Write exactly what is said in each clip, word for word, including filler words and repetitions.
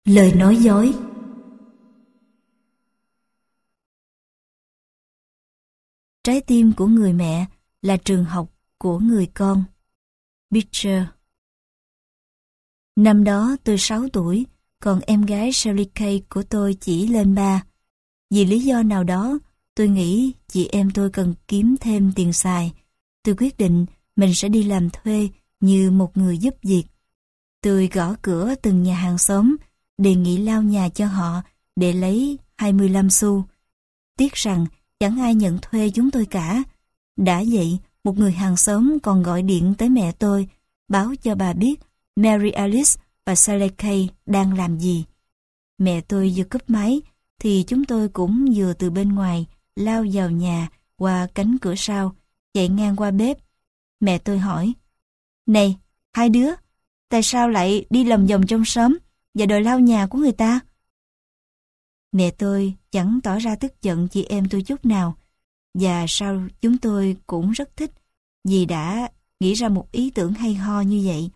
Lời nói dối. Trái tim của người mẹ là trường học của người con. Beecher. Năm đó tôi sáu tuổi, còn em gái Sally Kay của tôi chỉ lên ba. Vì lý do nào đó, tôi nghĩ chị em tôi cần kiếm thêm tiền xài. Tôi quyết định mình sẽ đi làm thuê như một người giúp việc. Tôi gõ cửa từng nhà hàng xóm, đề nghị lau nhà cho họ để lấy hai mươi lăm xu. Tiếc rằng chẳng ai nhận thuê chúng tôi cả. Đã vậy, một người hàng xóm còn gọi điện tới mẹ tôi, báo cho bà biết Mary Alice và Sally Kay đang làm gì. Mẹ tôi vừa cúp máy, thì chúng tôi cũng vừa từ bên ngoài lao vào nhà qua cánh cửa sau, chạy ngang qua bếp. Mẹ tôi hỏi: "Này, hai đứa, tại sao lại đi lòng vòng trong xóm và đòi lau nhà của người ta?" Mẹ tôi chẳng tỏ ra tức giận chị em tôi chút nào, và sau chúng tôi cũng rất thích vì đã nghĩ ra một ý tưởng hay ho như vậy.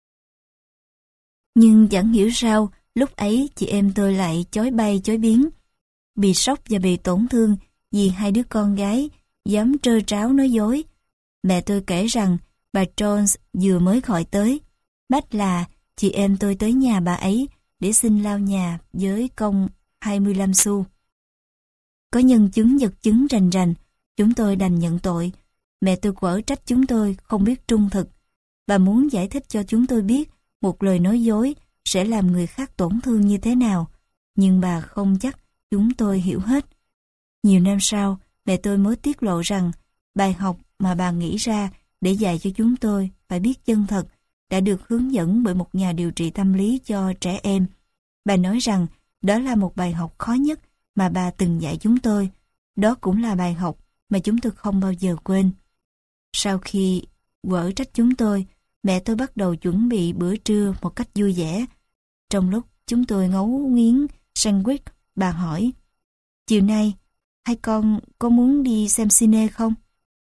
Nhưng chẳng hiểu sao lúc ấy chị em tôi lại chối bay chối biến, bị sốc và bị tổn thương vì hai đứa con gái dám trơ tráo nói dối. Mẹ tôi kể rằng bà Jones vừa mới gọi tới, bắt là chị em tôi tới nhà bà ấy để xin lau nhà với công hai mươi lăm xu. Có nhân chứng vật chứng rành rành, chúng tôi đành nhận tội. Mẹ tôi quở trách chúng tôi không biết trung thực. Bà muốn giải thích cho chúng tôi biết một lời nói dối sẽ làm người khác tổn thương như thế nào, nhưng bà không chắc chúng tôi hiểu hết. Nhiều năm sau, mẹ tôi mới tiết lộ rằng bài học mà bà nghĩ ra để dạy cho chúng tôi phải biết chân thật đã được hướng dẫn bởi một nhà điều trị tâm lý cho trẻ em. Bà nói rằng đó là một bài học khó nhất mà bà từng dạy chúng tôi. Đó cũng là bài học mà chúng tôi không bao giờ quên. Sau khi quở trách chúng tôi, mẹ tôi bắt đầu chuẩn bị bữa trưa một cách vui vẻ. Trong lúc chúng tôi ngấu nghiến sandwich, bà hỏi: "Chiều nay, hai con có muốn đi xem cine không?"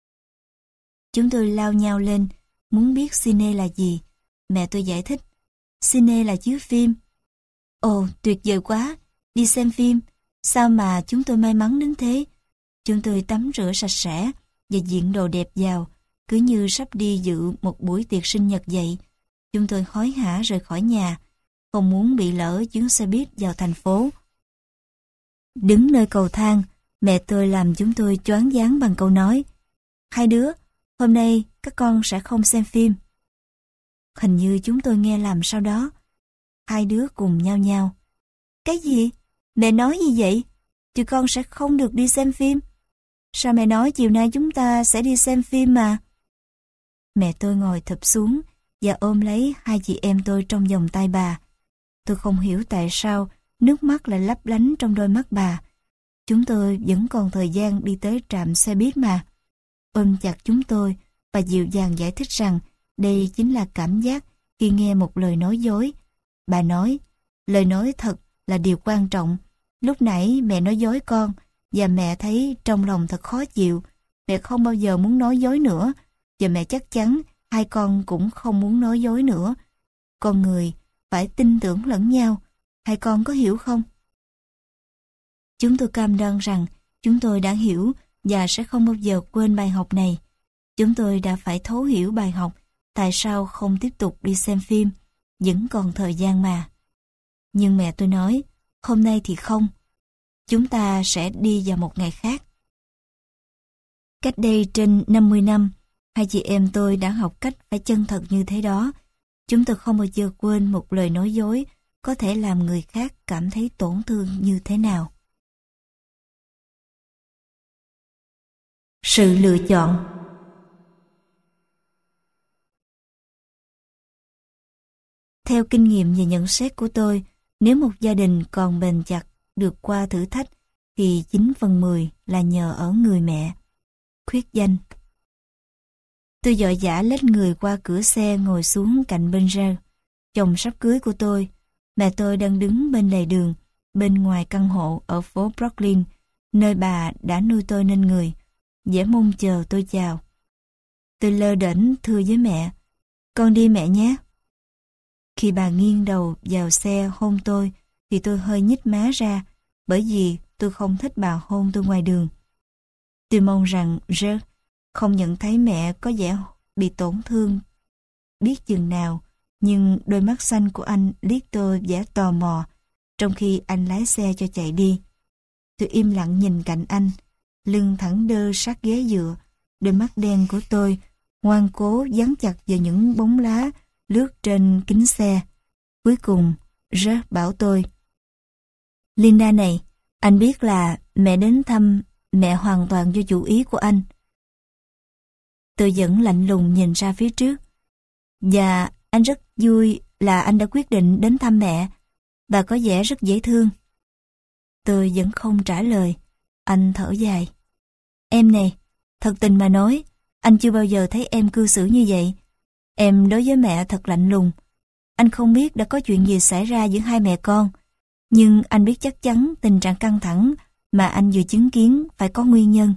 Chúng tôi lao nhau lên, muốn biết cine là gì. Mẹ tôi giải thích: "Cine là chiếu phim." "Ồ, tuyệt vời quá, đi xem phim. Sao mà chúng tôi may mắn đến thế." Chúng tôi tắm rửa sạch sẽ và diện đồ đẹp vào, cứ như sắp đi dự một buổi tiệc sinh nhật vậy. Chúng tôi hối hả rời khỏi nhà, không muốn bị lỡ chuyến xe buýt vào thành phố. Đứng nơi cầu thang, mẹ tôi làm chúng tôi choáng váng bằng câu nói: "Hai đứa, hôm nay các con sẽ không xem phim." Hình như chúng tôi nghe lầm sau đó. Hai đứa cùng nhao nhao: "Cái gì? Mẹ nói gì vậy? Tụi con sẽ không được đi xem phim. Sao mẹ nói chiều nay chúng ta sẽ đi xem phim mà?" Mẹ tôi ngồi thụp xuống và ôm lấy hai chị em tôi trong vòng tay bà. Tôi không hiểu tại sao nước mắt lại lấp lánh trong đôi mắt bà. Chúng tôi vẫn còn thời gian đi tới trạm xe buýt mà. Ôm chặt chúng tôi, bà dịu dàng giải thích rằng đây chính là cảm giác khi nghe một lời nói dối. Bà nói, lời nói thật là điều quan trọng. Lúc nãy mẹ nói dối con, và mẹ thấy trong lòng thật khó chịu. Mẹ không bao giờ muốn nói dối nữa, và mẹ chắc chắn hai con cũng không muốn nói dối nữa. Con người phải tin tưởng lẫn nhau, hai con có hiểu không? Chúng tôi cam đoan rằng chúng tôi đã hiểu và sẽ không bao giờ quên bài học này. Chúng tôi đã phải thấu hiểu bài học tại sao không tiếp tục đi xem phim, vẫn còn thời gian mà. Nhưng mẹ tôi nói, hôm nay thì không. Chúng ta sẽ đi vào một ngày khác. Cách đây trên năm mươi năm, hai chị em tôi đã học cách phải chân thật như thế đó. Chúng tôi không bao giờ quên một lời nói dối có thể làm người khác cảm thấy tổn thương như thế nào. Sự lựa chọn. Theo kinh nghiệm và nhận xét của tôi, nếu một gia đình còn bền chặt được qua thử thách, thì chín phần mười là nhờ ở người mẹ. Khuyết danh. Tôi vội vã lết người qua cửa xe ngồi xuống cạnh bên rêu. Chồng sắp cưới của tôi, mẹ tôi đang đứng bên lề đường, bên ngoài căn hộ ở phố Brooklyn, nơi bà đã nuôi tôi nên người, vẻ mong chờ tôi chào. Tôi lơ đễnh thưa với mẹ, con đi mẹ nhé. Khi bà nghiêng đầu vào xe hôn tôi, thì tôi hơi nhích má ra, bởi vì tôi không thích bà hôn tôi ngoài đường. Tôi mong rằng George không nhận thấy mẹ có vẻ bị tổn thương biết chừng nào, nhưng đôi mắt xanh của anh liếc tôi vẻ tò mò, trong khi anh lái xe cho chạy đi. Tôi im lặng nhìn cạnh anh, lưng thẳng đơ sát ghế dựa, đôi mắt đen của tôi ngoan cố dán chặt vào những bóng lá lướt trên kính xe. Cuối cùng, George bảo tôi: Linda này, anh biết là mẹ đến thăm mẹ hoàn toàn do chủ ý của anh. Tôi vẫn lạnh lùng nhìn ra phía trước. Và anh rất vui là anh đã quyết định đến thăm mẹ. Bà có vẻ rất dễ thương. Tôi vẫn không trả lời. Anh thở dài. Em này, thật tình mà nói, anh chưa bao giờ thấy em cư xử như vậy. Em đối với mẹ thật lạnh lùng. Anh không biết đã có chuyện gì xảy ra giữa hai mẹ con, nhưng anh biết chắc chắn tình trạng căng thẳng mà anh vừa chứng kiến phải có nguyên nhân.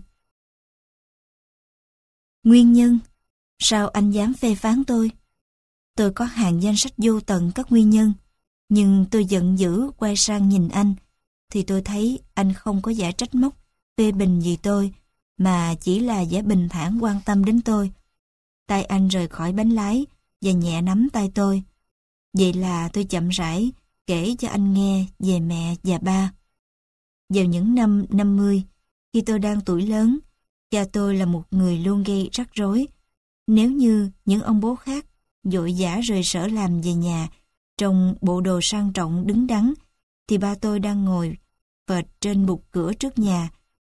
Nguyên nhân? Sao anh dám phê phán tôi? Tôi có hàng danh sách vô tận các nguyên nhân, nhưng tôi giận dữ quay sang nhìn anh, thì tôi thấy anh không có vẻ trách móc, phê bình gì tôi, mà chỉ là vẻ bình thản quan tâm đến tôi. Tay anh rời khỏi bánh lái và nhẹ nắm tay tôi. Vậy là tôi chậm rãi kể cho anh nghe về mẹ và ba. Vào những năm năm mươi, khi tôi đang tuổi lớn, cha tôi là một người luôn gây rắc rối. Nếu như những ông bố khác vội vã rời sở làm về nhà trong bộ đồ sang trọng đứng đắn, thì ba tôi đang ngồi phệt trên bục cửa trước nhà,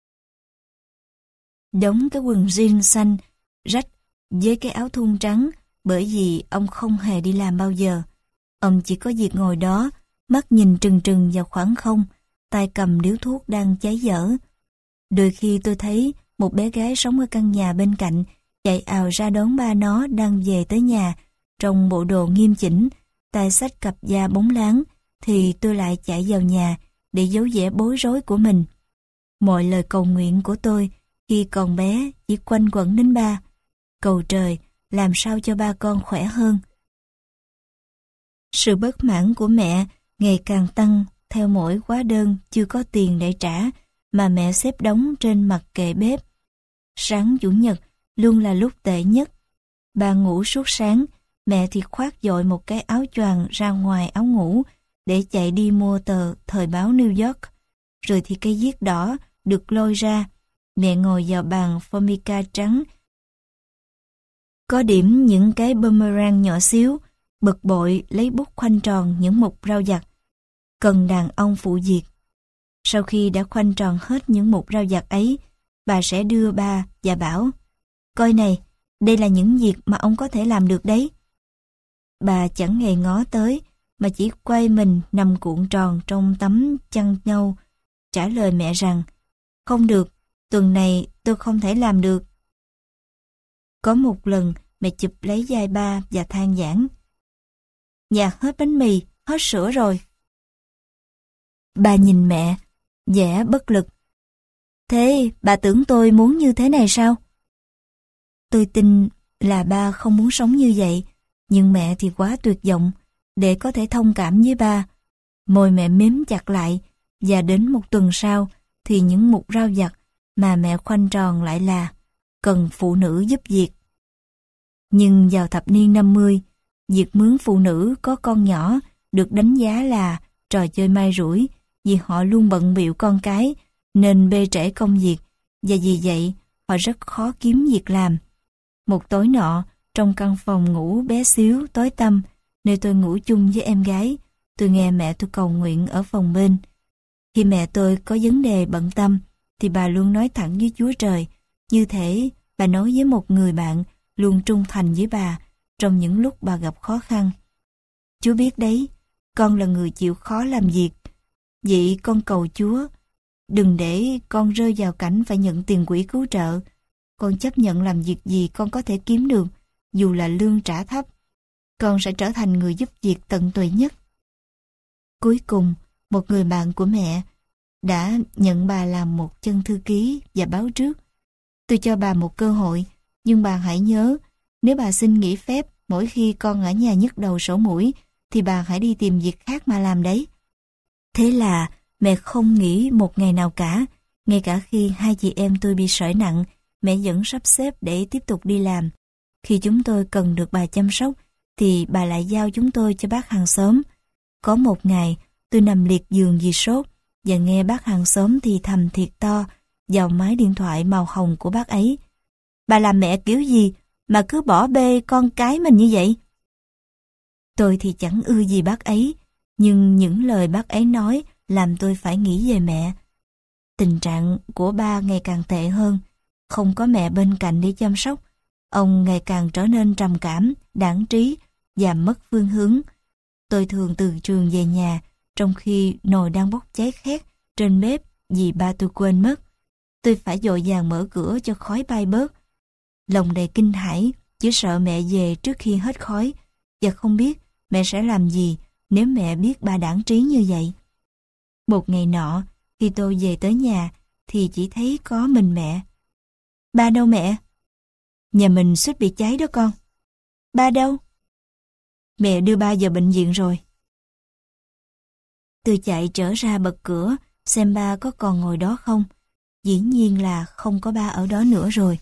đóng cái quần jean xanh rách với cái áo thun trắng, bởi vì ông không hề đi làm bao giờ. Ông chỉ có việc ngồi đó, mắt nhìn trừng trừng vào khoảng không, tay cầm điếu thuốc đang cháy dở. Đôi khi tôi thấy một bé gái sống ở căn nhà bên cạnh chạy ào ra đón ba nó đang về tới nhà trong bộ đồ nghiêm chỉnh, tay xách cặp da bóng láng, thì tôi lại chạy vào nhà để giấu vẻ bối rối của mình. Mọi lời cầu nguyện của tôi khi còn bé chỉ quanh quẩn đến ba. Cầu trời làm sao cho ba con khỏe hơn. Sự bất mãn của mẹ ngày càng tăng theo mỗi hóa đơn chưa có tiền để trả mà mẹ xếp đống trên mặt kệ bếp. Sáng Chủ nhật luôn là lúc tệ nhất. Bà ngủ suốt sáng, mẹ thì khoác vội một cái áo choàng ra ngoài áo ngủ để chạy đi mua tờ thời báo New York. Rồi thì cây viết đỏ được lôi ra, mẹ ngồi vào bàn formica trắng, có điểm những cái boomerang nhỏ xíu, bực bội lấy bút khoanh tròn những mục rau vặt, cần đàn ông phụ việc. Sau khi đã khoanh tròn hết những mục rau vặt ấy, bà sẽ đưa ba và bảo: coi này, đây là những việc mà ông có thể làm được đấy. Bà chẳng hề ngó tới, mà chỉ quay mình nằm cuộn tròn trong tấm chăn nâu, trả lời mẹ rằng: không được, tuần này tôi không thể làm được. Có một lần mẹ chụp lấy vai ba và than vãn: nhạt hết bánh mì, hết sữa rồi. Bà nhìn mẹ, vẻ bất lực. Thế bà tưởng tôi muốn như thế này sao? Tôi tin là ba không muốn sống như vậy, nhưng mẹ thì quá tuyệt vọng để có thể thông cảm với ba. Môi mẹ mím chặt lại, và đến một tuần sau thì những mục rau vặt mà mẹ khoanh tròn lại là: cần phụ nữ giúp việc. Nhưng vào thập niên năm mươi, việc mướn phụ nữ có con nhỏ được đánh giá là trò chơi may rủi, vì họ luôn bận bịu con cái nên bê trễ công việc, và vì vậy họ rất khó kiếm việc làm. Một tối nọ, trong căn phòng ngủ bé xíu tối tăm nơi tôi ngủ chung với em gái, tôi nghe mẹ tôi cầu nguyện ở phòng bên. Khi mẹ tôi có vấn đề bận tâm thì bà luôn nói thẳng với Chúa Trời, như thể bà nói với một người bạn luôn trung thành với bà trong những lúc bà gặp khó khăn. Chúa biết đấy, con là người chịu khó làm việc. Vậy con cầu Chúa, đừng để con rơi vào cảnh phải nhận tiền quỹ cứu trợ. Con chấp nhận làm việc gì con có thể kiếm được, dù là lương trả thấp. Con sẽ trở thành người giúp việc tận tụy nhất. Cuối cùng, một người bạn của mẹ đã nhận bà làm một chân thư ký và báo trước. Tôi cho bà một cơ hội, nhưng bà hãy nhớ, nếu bà xin nghỉ phép mỗi khi con ở nhà nhức đầu sổ mũi, thì bà hãy đi tìm việc khác mà làm đấy. Thế là mẹ không nghỉ một ngày nào cả, ngay cả khi hai chị em tôi bị sởi nặng, mẹ vẫn sắp xếp để tiếp tục đi làm. Khi chúng tôi cần được bà chăm sóc, thì bà lại giao chúng tôi cho bác hàng xóm. Có một ngày, tôi nằm liệt giường vì sốt, và nghe bác hàng xóm thì thầm thiệt to vào máy điện thoại màu hồng của bác ấy. Bà làm mẹ kiểu gì mà cứ bỏ bê con cái mình như vậy? Tôi thì chẳng ưa gì bác ấy, nhưng những lời bác ấy nói làm tôi phải nghĩ về mẹ. Tình trạng của ba ngày càng tệ hơn, không có mẹ bên cạnh để chăm sóc. Ông ngày càng trở nên trầm cảm, đãng trí và mất phương hướng. Tôi thường từ trường về nhà, trong khi nồi đang bốc cháy khét trên bếp vì ba tôi quên mất. Tôi phải vội vàng mở cửa cho khói bay bớt. Lòng đầy kinh hãi, chỉ sợ mẹ về trước khi hết khói, và không biết mẹ sẽ làm gì nếu mẹ biết ba đãng trí như vậy. Một ngày nọ, khi tôi về tới nhà, thì chỉ thấy có mình mẹ. Ba đâu mẹ? Nhà mình suýt bị cháy đó con. Ba đâu? Mẹ đưa ba vào bệnh viện rồi. Tôi chạy trở ra bật cửa, xem ba có còn ngồi đó không. Dĩ nhiên là không có ba ở đó nữa rồi.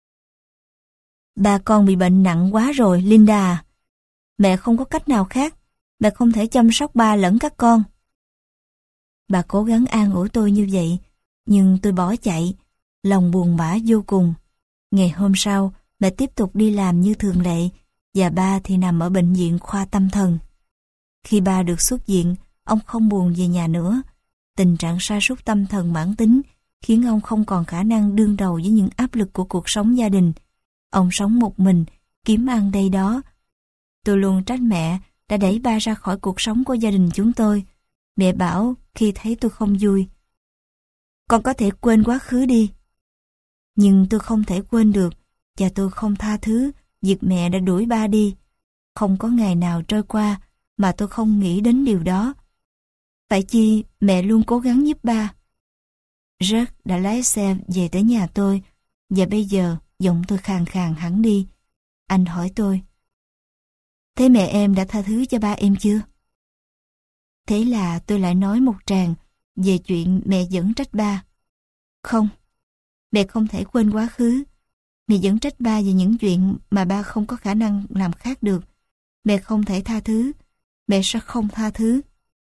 Ba con bị bệnh nặng quá rồi, Linda à. Mẹ không có cách nào khác. Mẹ không thể chăm sóc ba lẫn các con. Bà cố gắng an ủi tôi như vậy, nhưng tôi bỏ chạy, lòng buồn bã vô cùng. Ngày hôm sau, mẹ tiếp tục đi làm như thường lệ, và ba thì nằm ở bệnh viện khoa tâm thần. Khi ba được xuất viện, ông không buồn về nhà nữa. Tình trạng sa sút tâm thần mãn tính khiến ông không còn khả năng đương đầu với những áp lực của cuộc sống gia đình. Ông sống một mình, kiếm ăn đây đó. Tôi luôn trách mẹ đã đẩy ba ra khỏi cuộc sống của gia đình chúng tôi. Mẹ bảo khi thấy tôi không vui, con có thể quên quá khứ đi. Nhưng tôi không thể quên được, và tôi không tha thứ việc mẹ đã đuổi ba đi. Không có ngày nào trôi qua mà tôi không nghĩ đến điều đó. Phải chi mẹ luôn cố gắng giúp ba. Jack đã lái xe về tới nhà tôi, và bây giờ giọng tôi khàn khàn hẳn đi. Anh hỏi tôi, thế mẹ em đã tha thứ cho ba em chưa? Thế là tôi lại nói một tràng về chuyện mẹ vẫn trách ba. Không, mẹ không thể quên quá khứ. Mẹ vẫn trách ba về những chuyện mà ba không có khả năng làm khác được. Mẹ không thể tha thứ. Mẹ sẽ không tha thứ.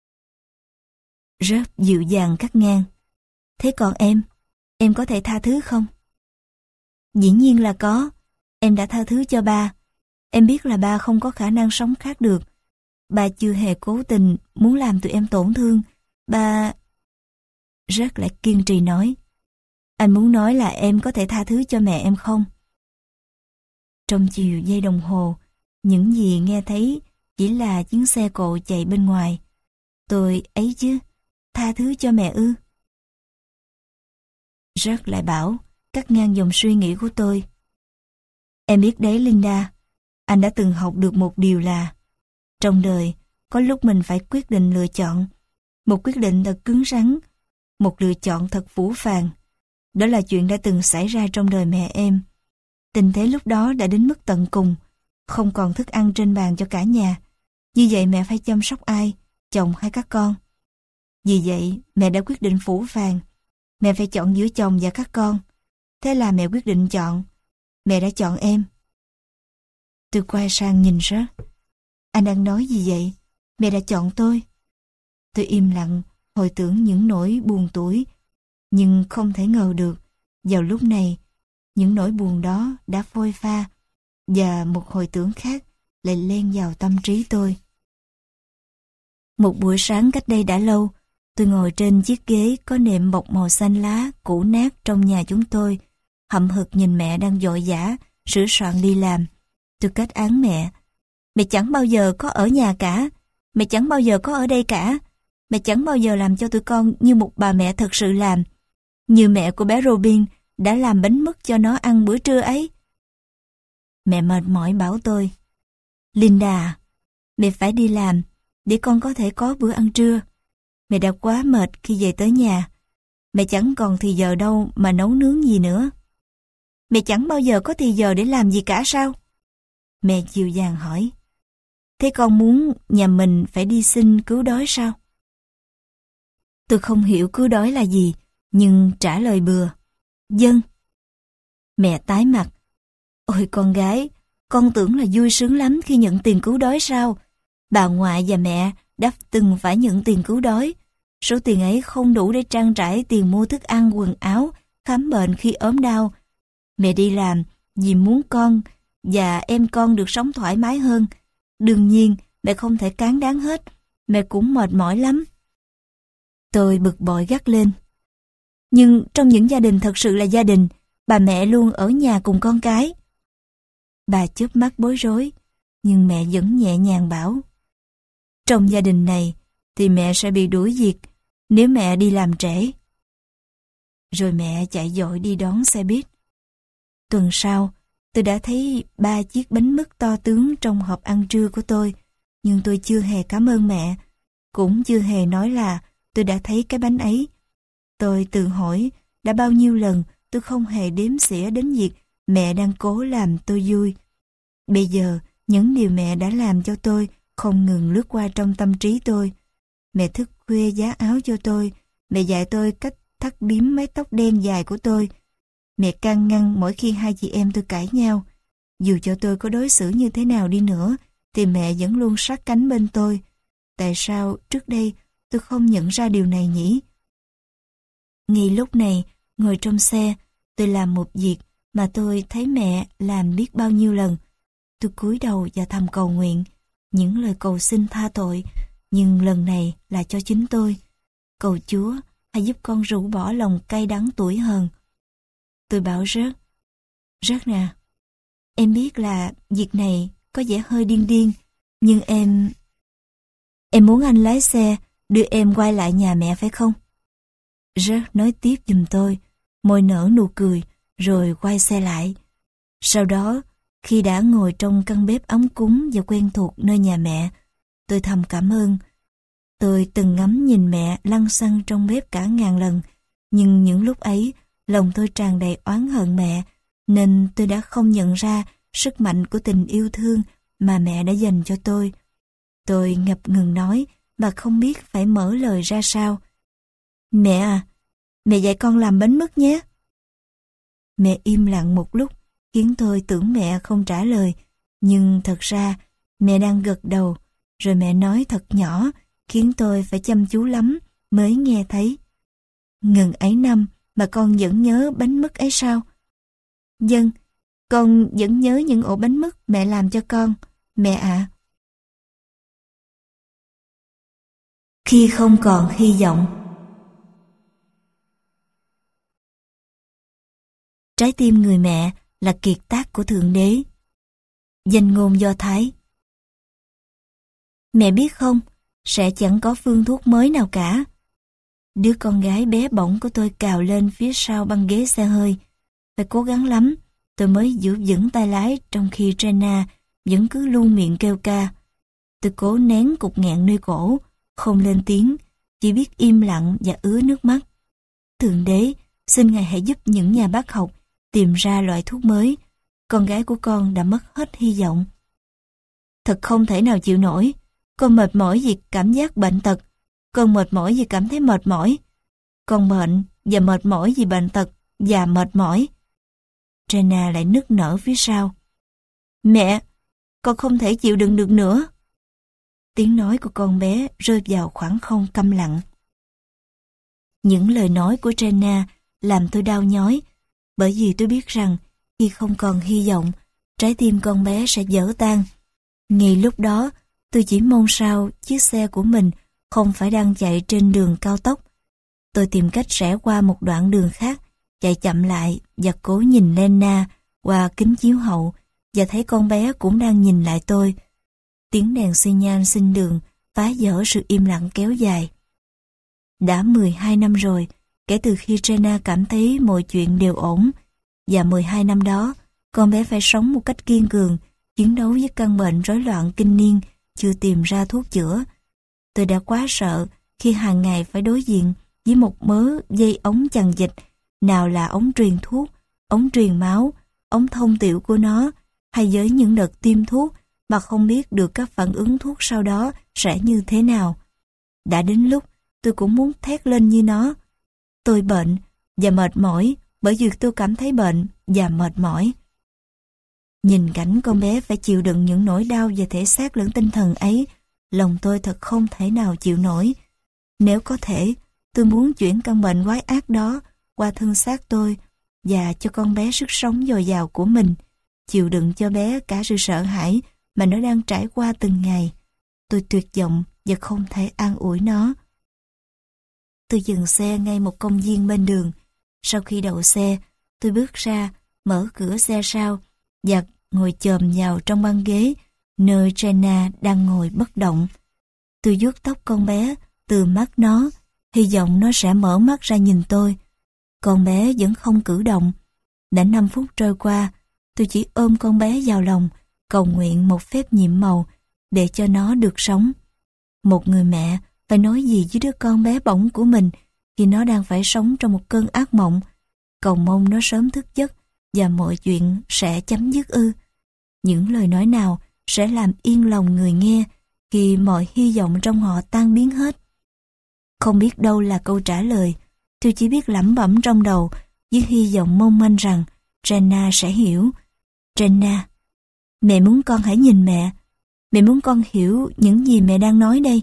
Rất dịu dàng cắt ngang. Thế còn em, em có thể tha thứ không? Dĩ nhiên là có. Em đã tha thứ cho ba. Em biết là ba không có khả năng sống khác được. Ba chưa hề cố tình muốn làm tụi em tổn thương. Ba... Rất lại kiên trì nói. Anh muốn nói là em có thể tha thứ cho mẹ em không? Trong chiều giây đồng hồ, những gì nghe thấy chỉ là chuyến xe cộ chạy bên ngoài. Tôi ấy chứ, tha thứ cho mẹ ư? Rất lại bảo, cắt ngang dòng suy nghĩ của tôi. Em biết đấy Linda, anh đã từng học được một điều là trong đời, có lúc mình phải quyết định lựa chọn. Một quyết định thật cứng rắn, một lựa chọn thật phũ phàng. Đó là chuyện đã từng xảy ra trong đời mẹ em. Tình thế lúc đó đã đến mức tận cùng, không còn thức ăn trên bàn cho cả nhà. Như vậy mẹ phải chăm sóc ai, chồng hay các con? Vì vậy mẹ đã quyết định phũ phàng. Mẹ phải chọn giữa chồng và các con. Thế là mẹ quyết định chọn. Mẹ đã chọn em. Tôi quay sang nhìn Rớt. Anh đang nói gì vậy? Mẹ đã chọn tôi. Tôi im lặng, hồi tưởng những nỗi buồn tủi, nhưng không thể ngờ được, vào lúc này, những nỗi buồn đó đã phôi pha, và một hồi tưởng khác lại len vào tâm trí tôi. Một buổi sáng cách đây đã lâu, tôi ngồi trên chiếc ghế có nệm bọc màu xanh lá, cũ nát trong nhà chúng tôi, hậm hực nhìn mẹ đang vội vã, sửa soạn đi làm. Tôi kết án mẹ. Mẹ chẳng bao giờ có ở nhà cả. Mẹ chẳng bao giờ có ở đây cả. Mẹ chẳng bao giờ làm cho tụi con như một bà mẹ thật sự làm. Như mẹ của bé Robin đã làm bánh mứt cho nó ăn bữa trưa ấy. Mẹ mệt mỏi bảo tôi, Linda, mẹ phải đi làm để con có thể có bữa ăn trưa. Mẹ đã quá mệt khi về tới nhà. Mẹ chẳng còn thì giờ đâu mà nấu nướng gì nữa. Mẹ chẳng bao giờ có thì giờ để làm gì cả sao? Mẹ dịu dàng hỏi. Thế con muốn nhà mình phải đi xin cứu đói sao? Tôi không hiểu cứu đói là gì, nhưng trả lời bừa. Dân. Mẹ tái mặt. Ôi con gái, con tưởng là vui sướng lắm khi nhận tiền cứu đói sao? Bà ngoại và mẹ đã từng phải nhận tiền cứu đói. Số tiền ấy không đủ để trang trải tiền mua thức ăn, quần áo, khám bệnh khi ốm đau. Mẹ đi làm vì muốn con và em con được sống thoải mái hơn. Đương nhiên, mẹ không thể cán đáng hết. Mẹ cũng mệt mỏi lắm. Tôi bực bội gắt lên. Nhưng trong những gia đình thật sự là gia đình, bà mẹ luôn ở nhà cùng con cái. Bà chớp mắt bối rối, nhưng mẹ vẫn nhẹ nhàng bảo. Trong gia đình này, thì mẹ sẽ bị đuổi việc nếu mẹ đi làm trễ. Rồi mẹ chạy vội đi đón xe buýt. Tuần sau, tôi đã thấy ba chiếc bánh mứt to tướng trong hộp ăn trưa của tôi, nhưng tôi chưa hề cảm ơn mẹ, cũng chưa hề nói là tôi đã thấy cái bánh ấy. Tôi tự hỏi đã bao nhiêu lần tôi không hề đếm xỉa đến việc mẹ đang cố làm tôi vui. Bây giờ, những điều mẹ đã làm cho tôi không ngừng lướt qua trong tâm trí tôi. Mẹ thức khuya giá áo cho tôi, mẹ dạy tôi cách thắt bím mái tóc đen dài của tôi. Mẹ can ngăn mỗi khi hai chị em tôi cãi nhau. Dù cho tôi có đối xử như thế nào đi nữa, thì mẹ vẫn luôn sát cánh bên tôi. Tại sao trước đây tôi không nhận ra điều này nhỉ? Ngay lúc này, ngồi trong xe, tôi làm một việc mà tôi thấy mẹ làm biết bao nhiêu lần. Tôi cúi đầu và thầm cầu nguyện, những lời cầu xin tha tội, nhưng lần này là cho chính tôi. Cầu Chúa hãy giúp con rũ bỏ lòng cay đắng tủi hờn. Tôi bảo Rớt, Rớt nè, em biết là việc này có vẻ hơi điên điên, nhưng em... Em muốn anh lái xe đưa em quay lại nhà mẹ phải không? Rớt nói tiếp giùm tôi, môi nở nụ cười, rồi quay xe lại. Sau đó, khi đã ngồi trong căn bếp ấm cúng và quen thuộc nơi nhà mẹ, tôi thầm cảm ơn. Tôi từng ngắm nhìn mẹ lăn xăng trong bếp cả ngàn lần, nhưng những lúc ấy, lòng tôi tràn đầy oán hận mẹ, nên tôi đã không nhận ra sức mạnh của tình yêu thương mà mẹ đã dành cho tôi. Tôi ngập ngừng nói mà không biết phải mở lời ra sao. Mẹ à, mẹ dạy con làm bánh mứt nhé. Mẹ im lặng một lúc, khiến tôi tưởng mẹ không trả lời, nhưng thật ra mẹ đang gật đầu, rồi mẹ nói thật nhỏ, khiến tôi phải chăm chú lắm mới nghe thấy. Ngần ấy năm mà con vẫn nhớ bánh mứt ấy sao? Vâng, con vẫn nhớ những ổ bánh mứt mẹ làm cho con, mẹ ạ. Khi không còn hy vọng. Trái tim người mẹ là kiệt tác của Thượng Đế. Danh ngôn Do Thái. Mẹ biết không, sẽ chẳng có phương thuốc mới nào cả. Đứa con gái bé bỏng của tôi cào lên phía sau băng ghế xe hơi. Phải cố gắng lắm, tôi mới giữ vững tay lái trong khi Jenna vẫn cứ luôn miệng kêu ca. Tôi cố nén cục nghẹn nơi cổ, không lên tiếng, chỉ biết im lặng và ứa nước mắt. Thượng Đế, xin Ngài hãy giúp những nhà bác học tìm ra loại thuốc mới. Con gái của con đã mất hết hy vọng. Thật không thể nào chịu nổi. Con mệt mỏi vì cảm giác bệnh tật. Con mệt mỏi vì cảm thấy mệt mỏi. Con bệnh và mệt mỏi vì bệnh tật và mệt mỏi. Jenna lại nức nở phía sau. Mẹ, con không thể chịu đựng được nữa. Tiếng nói của con bé rơi vào khoảng không câm lặng. Những lời nói của Jenna làm tôi đau nhói, bởi vì tôi biết rằng khi không còn hy vọng, trái tim con bé sẽ vỡ tan. Ngay lúc đó, tôi chỉ mong sao chiếc xe của mình không phải đang chạy trên đường cao tốc. Tôi tìm cách rẽ qua một đoạn đường khác, chạy chậm lại và cố nhìn Lena qua kính chiếu hậu và thấy con bé cũng đang nhìn lại tôi. Tiếng đèn xi nhan xin đường phá vỡ sự im lặng kéo dài. Đã mười hai năm rồi, kể từ khi Jenna cảm thấy mọi chuyện đều ổn, và mười hai năm đó, con bé phải sống một cách kiên cường, chiến đấu với căn bệnh rối loạn kinh niên, chưa tìm ra thuốc chữa. Tôi đã quá sợ khi hàng ngày phải đối diện với một mớ dây ống chằng dịch, nào là ống truyền thuốc, ống truyền máu, ống thông tiểu của nó, hay với những đợt tiêm thuốc mà không biết được các phản ứng thuốc sau đó sẽ như thế nào. Đã đến lúc tôi cũng muốn thét lên như nó. Tôi bệnh và mệt mỏi bởi vì tôi cảm thấy bệnh và mệt mỏi. Nhìn cảnh con bé phải chịu đựng những nỗi đau về thể xác lẫn tinh thần ấy, lòng tôi thật không thể nào chịu nổi. Nếu có thể, tôi muốn chuyển căn bệnh quái ác đó qua thân xác tôi và cho con bé sức sống dồi dào của mình, chịu đựng cho bé cả sự sợ hãi mà nó đang trải qua từng ngày. Tôi tuyệt vọng và không thể an ủi nó. Tôi dừng xe ngay một công viên bên đường. Sau khi đậu xe, tôi bước ra, mở cửa xe sau và ngồi chồm vào trong băng ghế nơi Jenna đang ngồi bất động. Tôi vuốt tóc con bé, từ mắt nó, hy vọng nó sẽ mở mắt ra nhìn tôi. Con bé vẫn không cử động. Đã năm phút trôi qua, tôi chỉ ôm con bé vào lòng, cầu nguyện một phép nhiệm màu để cho nó được sống. Một người mẹ phải nói gì với đứa con bé bỏng của mình khi nó đang phải sống trong một cơn ác mộng, cầu mong nó sớm thức giấc và mọi chuyện sẽ chấm dứt ư? Những lời nói nào sẽ làm yên lòng người nghe khi mọi hy vọng trong họ tan biến hết? Không biết đâu là câu trả lời, tôi chỉ biết lẩm bẩm trong đầu với hy vọng mong manh rằng Jenna sẽ hiểu. Jenna, mẹ muốn con hãy nhìn mẹ. Mẹ muốn con hiểu những gì mẹ đang nói đây.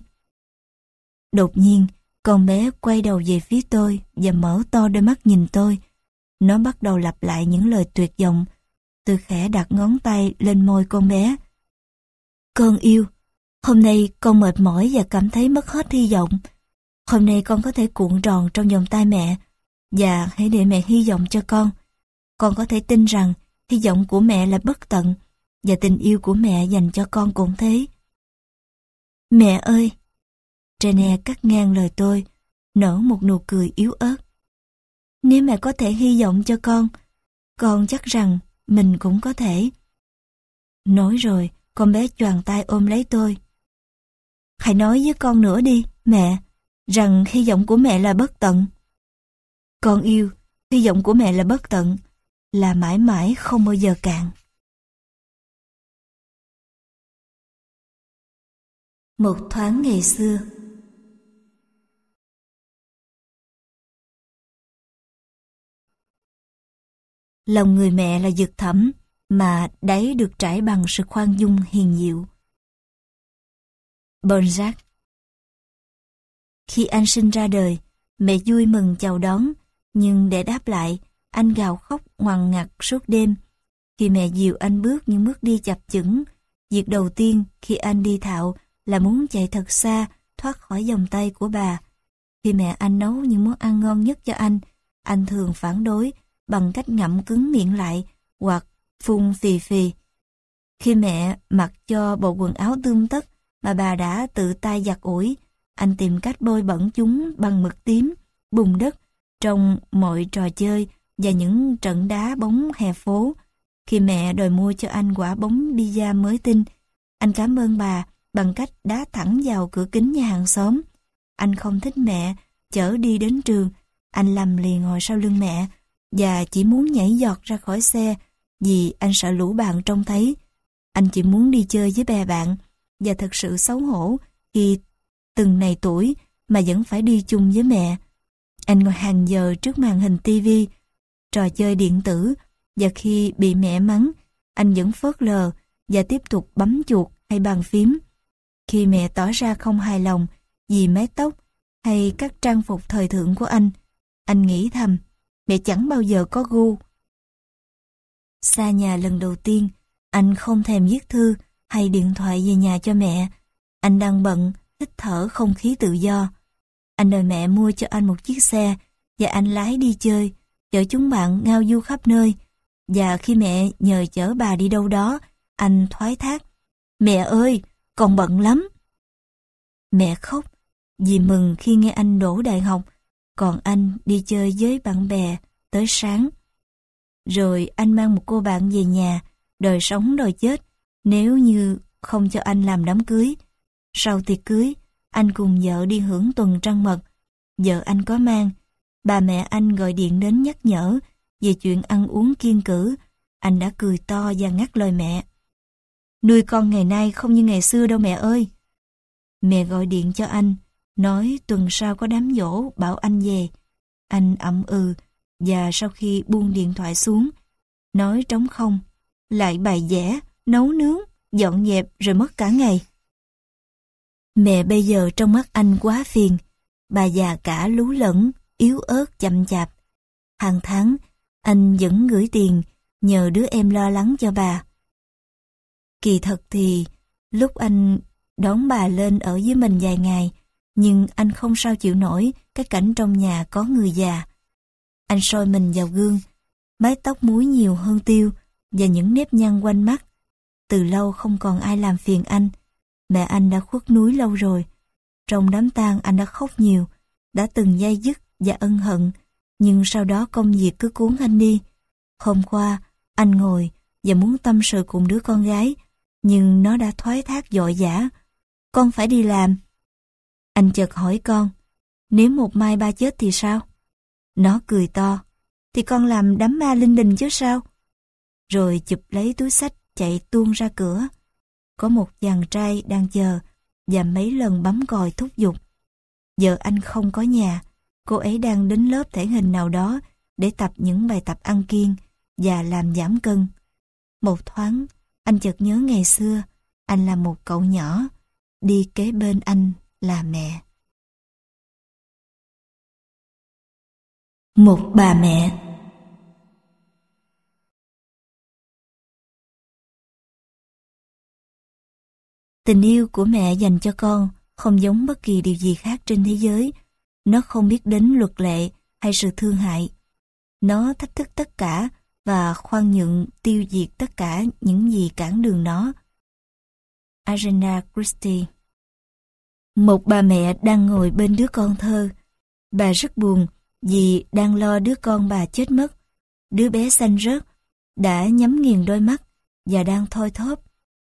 Đột nhiên, con bé quay đầu về phía tôi và mở to đôi mắt nhìn tôi. Nó bắt đầu lặp lại những lời tuyệt vọng. Tôi khẽ đặt ngón tay lên môi con bé. Con yêu, hôm nay con mệt mỏi và cảm thấy mất hết hy vọng. Hôm nay con có thể cuộn tròn trong vòng tay mẹ và hãy để mẹ hy vọng cho con. Con có thể tin rằng hy vọng của mẹ là bất tận và tình yêu của mẹ dành cho con cũng thế. Mẹ ơi! Jenna cắt ngang lời tôi, nở một nụ cười yếu ớt. Nếu mẹ có thể hy vọng cho con, con chắc rằng mình cũng có thể. Nói rồi, con bé choàng tay ôm lấy tôi. Hãy nói với con nữa đi, mẹ, rằng hy vọng của mẹ là bất tận. Con yêu, hy vọng của mẹ là bất tận, là mãi mãi không bao giờ cạn. Một thoáng ngày xưa. Lòng người mẹ là vực thẳm, mà đáy được trải bằng sự khoan dung hiền diệu. Balzac. Khi anh sinh ra đời, mẹ vui mừng chào đón, nhưng để đáp lại, anh gào khóc ngoằn ngặt suốt đêm. Khi mẹ dìu anh bước những bước đi chập chững, việc đầu tiên khi anh đi thạo là muốn chạy thật xa, thoát khỏi vòng tay của bà. Khi mẹ anh nấu những món ăn ngon nhất cho anh, anh thường phản đối bằng cách ngậm cứng miệng lại hoặc phun phì phì. Khi mẹ mặc cho bộ quần áo tươm tất mà bà đã tự tay giặt ủi, anh tìm cách bôi bẩn chúng bằng mực tím, bùn đất trong mọi trò chơi và những trận đá bóng hè phố. Khi mẹ đòi mua cho anh quả bóng bida mới tinh, anh cảm ơn bà bằng cách đá thẳng vào cửa kính nhà hàng xóm. Anh không thích mẹ chở đi đến trường, anh lầm lì ngồi sau lưng mẹ và chỉ muốn nhảy giọt ra khỏi xe vì anh sợ lũ bạn trông thấy. Anh chỉ muốn đi chơi với bè bạn và thật sự xấu hổ khi từng này tuổi mà vẫn phải đi chung với mẹ. Anh ngồi hàng giờ trước màn hình tivi, trò chơi điện tử, và khi bị mẹ mắng, anh vẫn phớt lờ và tiếp tục bấm chuột hay bàn phím. Khi mẹ tỏ ra không hài lòng vì mái tóc hay các trang phục thời thượng của anh, anh nghĩ thầm, mẹ chẳng bao giờ có gu. Xa nhà lần đầu tiên, anh không thèm viết thư hay điện thoại về nhà cho mẹ. Anh đang bận hít thở không khí tự do. Anh đòi mẹ mua cho anh một chiếc xe và anh lái đi chơi, chở chúng bạn ngao du khắp nơi. Và khi mẹ nhờ chở bà đi đâu đó, anh thoái thác, mẹ ơi, con bận lắm. Mẹ khóc vì mừng khi nghe anh đỗ đại học, còn anh đi chơi với bạn bè tới sáng. Rồi anh mang một cô bạn về nhà, đòi sống đòi chết nếu như không cho anh làm đám cưới. Sau tiệc cưới, anh cùng vợ đi hưởng tuần trăng mật. Vợ anh có mang. Bà mẹ anh gọi điện đến nhắc nhở về chuyện ăn uống kiêng cữ. Anh đã cười to và ngắt lời mẹ. Nuôi con ngày nay không như ngày xưa đâu mẹ ơi. Mẹ gọi điện cho anh, nói tuần sau có đám giỗ bảo anh về. Anh ậm ừ, và sau khi buông điện thoại xuống, nói trống không, lại bày vẽ, nấu nướng, dọn dẹp rồi mất cả ngày. Mẹ bây giờ trong mắt anh quá phiền, bà già cả lú lẫn, yếu ớt chậm chạp. Hàng tháng, anh vẫn gửi tiền nhờ đứa em lo lắng cho bà. Kỳ thật thì lúc anh đón bà lên ở với mình vài ngày, nhưng anh không sao chịu nổi cái cảnh trong nhà có người già. Anh soi mình vào gương, mái tóc muối nhiều hơn tiêu và những nếp nhăn quanh mắt. Từ lâu không còn ai làm phiền anh. Mẹ anh đã khuất núi lâu rồi. Trong đám tang anh đã khóc nhiều, đã từng day dứt và ân hận, nhưng sau đó công việc cứ cuốn anh đi. Hôm qua, anh ngồi và muốn tâm sự cùng đứa con gái, nhưng nó đã thoái thác vội vã. Con phải đi làm. Anh chợt hỏi con, nếu một mai ba chết thì sao? Nó cười to, thì con làm đám ma linh đình chứ sao? Rồi chụp lấy túi xách chạy tuôn ra cửa. Có một chàng trai đang chờ và mấy lần bấm còi thúc giục. Giờ anh không có nhà, cô ấy đang đến lớp thể hình nào đó để tập những bài tập ăn kiêng và làm giảm cân. Một thoáng, anh chợt nhớ ngày xưa, anh là một cậu nhỏ, đi kế bên anh là mẹ. Một bà mẹ. Tình yêu của mẹ dành cho con không giống bất kỳ điều gì khác trên thế giới. Nó không biết đến luật lệ hay sự thương hại. Nó thách thức tất cả và khoan nhượng tiêu diệt tất cả những gì cản đường nó. Agatha Christie. Một bà mẹ đang ngồi bên đứa con thơ. Bà rất buồn vì đang lo đứa con bà chết mất. Đứa bé xanh rớt, đã nhắm nghiền đôi mắt và đang thoi thóp.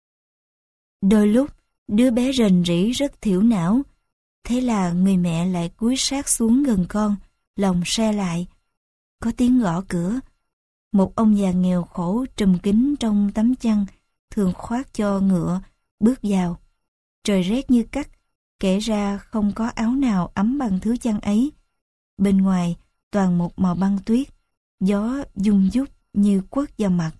Đôi lúc, đứa bé rền rĩ rất thiểu não. Thế là người mẹ lại cúi sát xuống gần con, lòng se lại. Có tiếng gõ cửa. Một ông già nghèo khổ trùm kín trong tấm chăn, thường khoác cho ngựa, bước vào. Trời rét như cắt, kể ra không có áo nào ấm bằng thứ chăn ấy. Bên ngoài toàn một màu băng tuyết, gió dung dút như quất vào mặt.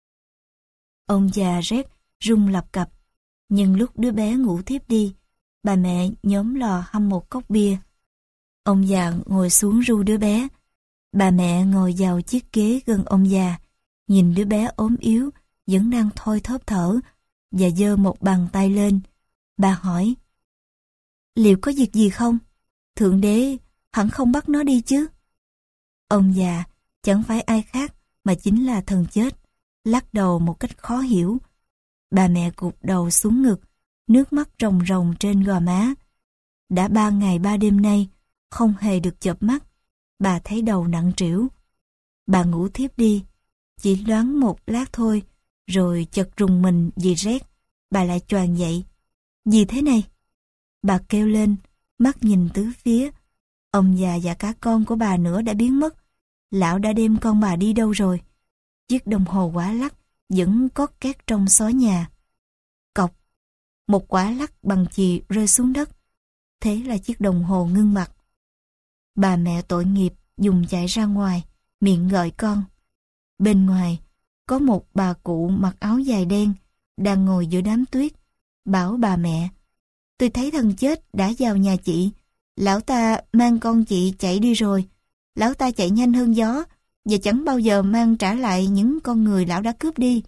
Ông già rét run lập cập, nhưng lúc đứa bé ngủ thiếp đi, bà mẹ nhóm lò hâm một cốc bia. Ông già ngồi xuống ru đứa bé. Bà mẹ ngồi vào chiếc ghế gần ông già, nhìn đứa bé ốm yếu, vẫn đang thoi thóp thở, và giơ một bàn tay lên. Bà hỏi, liệu có việc gì không? Thượng đế hẳn không bắt nó đi chứ? Ông già, chẳng phải ai khác mà chính là thần chết, lắc đầu một cách khó hiểu. Bà mẹ gục đầu xuống ngực, nước mắt ròng ròng trên gò má. Đã ba ngày ba đêm nay, không hề được chợp mắt, bà thấy đầu nặng trĩu. Bà ngủ thiếp đi, chỉ loáng một lát thôi, rồi chợt rùng mình vì rét, bà lại choàng dậy. Gì thế này? Bà kêu lên, mắt nhìn tứ phía. Ông già và cả con của bà nữa đã biến mất. Lão đã đem con bà đi đâu rồi? Chiếc đồng hồ quả lắc vẫn có két trong xó nhà. Cọc, một quả lắc bằng chì rơi xuống đất. Thế là chiếc đồng hồ ngưng bặt. Bà mẹ tội nghiệp dùng chạy ra ngoài, miệng gọi con. Bên ngoài, có một bà cụ mặc áo dài đen, đang ngồi giữa đám tuyết, bảo bà mẹ, tôi thấy thần chết đã vào nhà chị, lão ta mang con chị chạy đi rồi, lão ta chạy nhanh hơn gió, và chẳng bao giờ mang trả lại những con người lão đã cướp đi.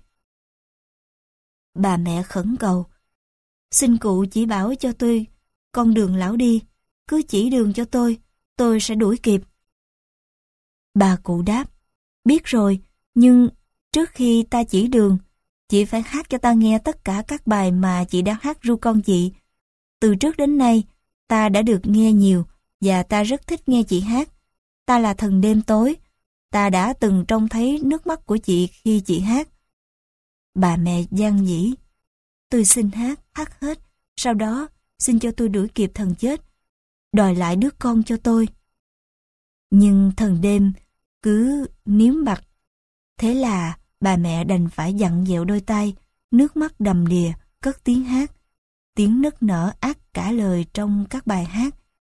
Bà mẹ khẩn cầu, xin cụ chỉ bảo cho tôi con đường lão đi, cứ chỉ đường cho tôi, tôi sẽ đuổi kịp. Bà cụ đáp, biết rồi, nhưng trước khi ta chỉ đường, chị phải hát cho ta nghe tất cả các bài mà chị đã hát ru con chị. Từ trước đến nay, ta đã được nghe nhiều và ta rất thích nghe chị hát. Ta là thần đêm tối, ta đã từng trông thấy nước mắt của chị khi chị hát. Bà mẹ van dĩ, tôi xin hát, hát hết, sau đó xin cho tôi đuổi kịp thần chết, đòi lại đứa con cho tôi. Nhưng thần đêm cứ níu bặt. Thế là bà mẹ đành phải dặn dẹo đôi tay, nước mắt đầm đìa, cất tiếng hát. Tiếng nức nở át cả lời trong các bài hát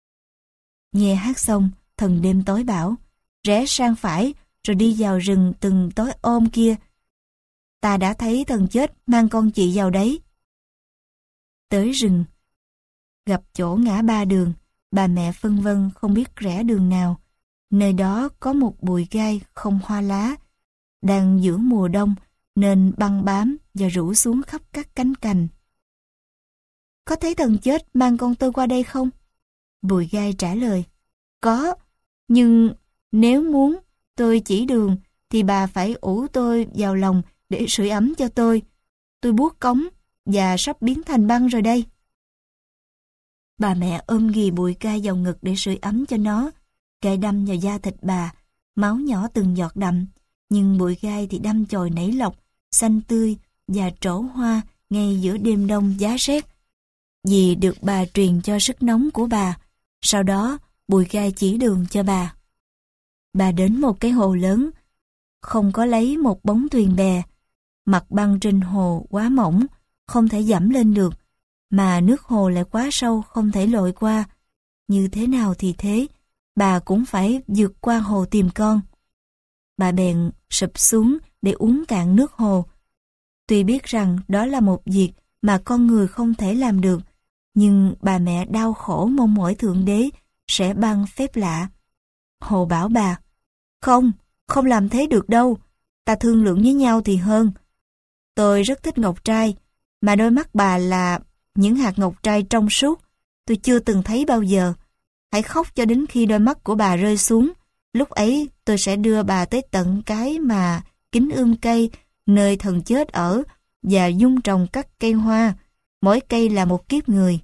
Nghe hát xong, thần đêm tối bảo, rẽ sang phải, rồi đi vào rừng từng tối ôm kia. Ta đã thấy thần chết mang con chị vào đấy. Tới rừng, gặp chỗ ngã ba đường, bà mẹ phân vân không biết rẽ đường nào. Nơi đó có một bụi gai không hoa lá, đang giữa mùa đông nên băng bám và rủ xuống khắp các cánh cành. Có thấy thần chết mang con tôi qua đây không? Bụi gai trả lời, có, nhưng nếu muốn tôi chỉ đường thì bà phải ủ tôi vào lòng để sưởi ấm cho tôi. Tôi buốt cống và sắp biến thành băng rồi đây. Bà mẹ ôm ghì bụi gai vào ngực để sưởi ấm cho nó. Gai đâm vào da thịt bà, máu nhỏ từng giọt đậm, nhưng bụi gai thì đâm chồi nảy lộc, xanh tươi và trổ hoa ngay giữa đêm đông giá rét. Vì được bà truyền cho sức nóng của bà, sau đó bụi gai chỉ đường cho bà. Bà đến một cái hồ lớn, không có lấy một bóng thuyền bè. Mặt băng trên hồ quá mỏng, không thể dẫm lên được, mà nước hồ lại quá sâu không thể lội qua. Như thế nào thì thế, bà cũng phải vượt qua hồ tìm con. Bà bèn sụp xuống để uống cạn nước hồ. Tuy biết rằng đó là một việc mà con người không thể làm được, nhưng bà mẹ đau khổ mong mỏi Thượng Đế sẽ ban phép lạ. Hồ bảo bà, không, không làm thế được đâu, ta thương lượng với nhau thì hơn. Tôi rất thích ngọc trai, mà đôi mắt bà là những hạt ngọc trai trong suốt, tôi chưa từng thấy bao giờ. Hãy khóc cho đến khi đôi mắt của bà rơi xuống, lúc ấy tôi sẽ đưa bà tới tận cái mà kính ươm cây, nơi thần chết ở, và dung trồng các cây hoa, mỗi cây là một kiếp người.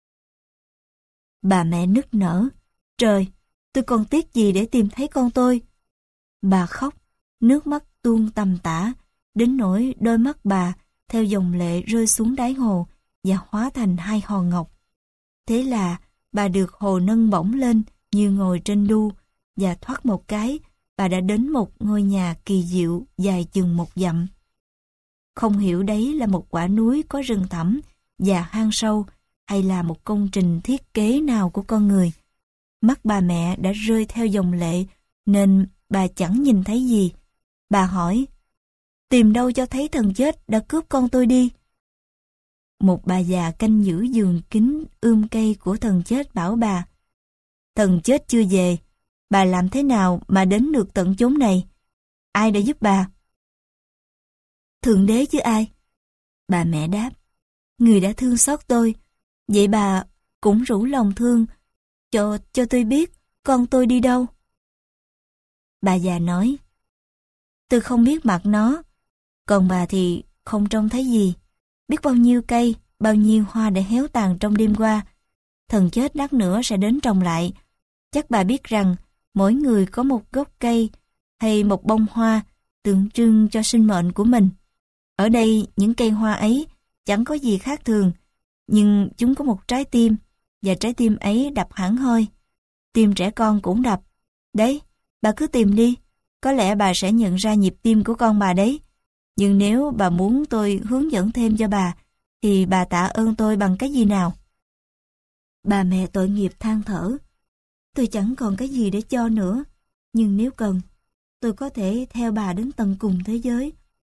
Bà mẹ nức nở, trời, tôi còn tiếc gì để tìm thấy con tôi. Bà khóc, nước mắt tuôn tầm tã, đến nỗi đôi mắt bà theo dòng lệ rơi xuống đáy hồ và hóa thành hai hòn ngọc. Thế là bà được hồ nâng bổng lên như ngồi trên đu, và thoát một cái, bà đã đến một ngôi nhà kỳ diệu dài chừng một dặm. Không hiểu đấy là một quả núi có rừng thẳm và hang sâu, hay là một công trình thiết kế nào của con người. Mắt bà mẹ đã rơi theo dòng lệ, nên bà chẳng nhìn thấy gì. Bà hỏi, tìm đâu cho thấy thần chết đã cướp con tôi đi. Một bà già canh giữ giường kính ươm cây của thần chết bảo bà, thần chết chưa về, bà làm thế nào mà đến được tận chốn này? Ai đã giúp bà? Thượng Đế chứ ai? Bà mẹ đáp, người đã thương xót tôi, vậy bà cũng rủ lòng thương, cho, cho tôi biết con tôi đi đâu. Bà già nói, tôi không biết mặt nó, còn bà thì không trông thấy gì. Biết bao nhiêu cây, bao nhiêu hoa đã héo tàn trong đêm qua. Thần chết lát nữa sẽ đến trồng lại. Chắc bà biết rằng mỗi người có một gốc cây hay một bông hoa tượng trưng cho sinh mệnh của mình. Ở đây những cây hoa ấy chẳng có gì khác thường, nhưng chúng có một trái tim, và trái tim ấy đập hẳn hoi. Tim trẻ con cũng đập. Đấy, bà cứ tìm đi, có lẽ bà sẽ nhận ra nhịp tim của con bà đấy. Nhưng nếu bà muốn tôi hướng dẫn thêm cho bà, thì bà tạ ơn tôi bằng cái gì nào? Bà mẹ tội nghiệp than thở. Tôi chẳng còn cái gì để cho nữa, nhưng nếu cần, tôi có thể theo bà đến tận cùng thế giới.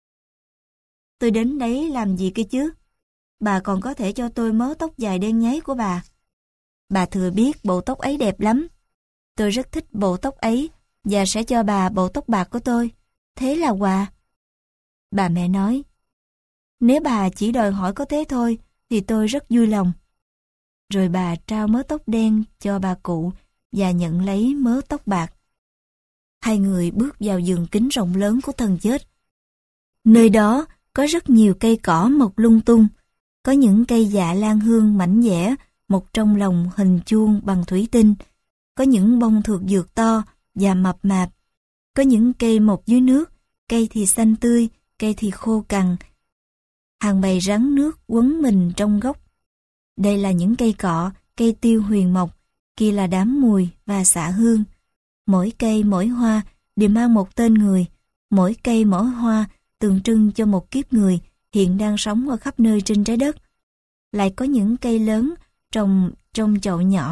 Tôi đến đấy làm gì kia chứ? Bà còn có thể cho tôi mớ tóc dài đen nháy của bà. Bà thừa biết bộ tóc ấy đẹp lắm. Tôi rất thích bộ tóc ấy, và sẽ cho bà bộ tóc bạc của tôi. Thế là quà. Bà mẹ nói, nếu bà chỉ đòi hỏi có thế thôi, thì tôi rất vui lòng. Rồi bà trao mớ tóc đen cho bà cụ và nhận lấy mớ tóc bạc. Hai người bước vào vườn kính rộng lớn của thần chết. Nơi đó có rất nhiều cây cỏ mọc lung tung, có những cây dạ lan hương mảnh dẻ mọc trong lồng hình chuông bằng thủy tinh, có những bông thược dược to và mập mạp, có những cây mọc dưới nước, cây thì xanh tươi, cây thì khô cằn. Hàng bầy rắn nước quấn mình trong gốc. Đây là những cây cọ, cây tiêu huyền mộc, kia là đám mùi và xạ hương. Mỗi cây mỗi hoa đều mang một tên người, mỗi cây mỗi hoa tượng trưng cho một kiếp người hiện đang sống ở khắp nơi trên trái đất. Lại có những cây lớn trồng trong chậu nhỏ,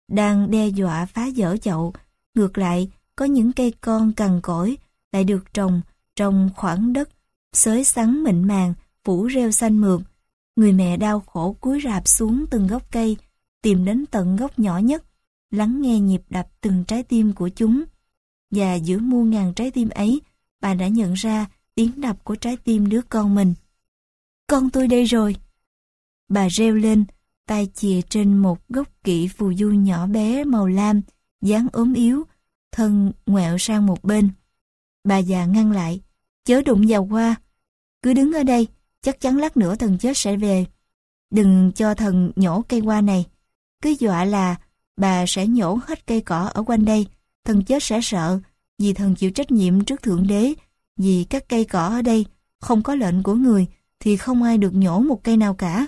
đang đe dọa phá vỡ chậu. Ngược lại, có những cây con cằn cỗi lại được trồng trong khoảng đất xới xắn mịn màng, phủ rêu xanh mượt. Người mẹ đau khổ cúi rạp xuống từng gốc cây, tìm đến tận gốc nhỏ nhất, lắng nghe nhịp đập từng trái tim của chúng. Và giữa muôn ngàn trái tim ấy, bà đã nhận ra tiếng đập của trái tim đứa con mình. Con tôi đây rồi. Bà reo lên, tay chìa trên một gốc kỵ phù du nhỏ bé màu lam, dáng ốm yếu, thân ngoẹo sang một bên. Bà già ngăn lại, chớ đụng vào hoa. Cứ đứng ở đây, chắc chắn lát nữa thần chết sẽ về. Đừng cho thần nhổ cây hoa này. Cứ dọa là bà sẽ nhổ hết cây cỏ ở quanh đây. Thần chết sẽ sợ, vì thần chịu trách nhiệm trước Thượng Đế. Vì các cây cỏ ở đây không có lệnh của người thì không ai được nhổ một cây nào cả.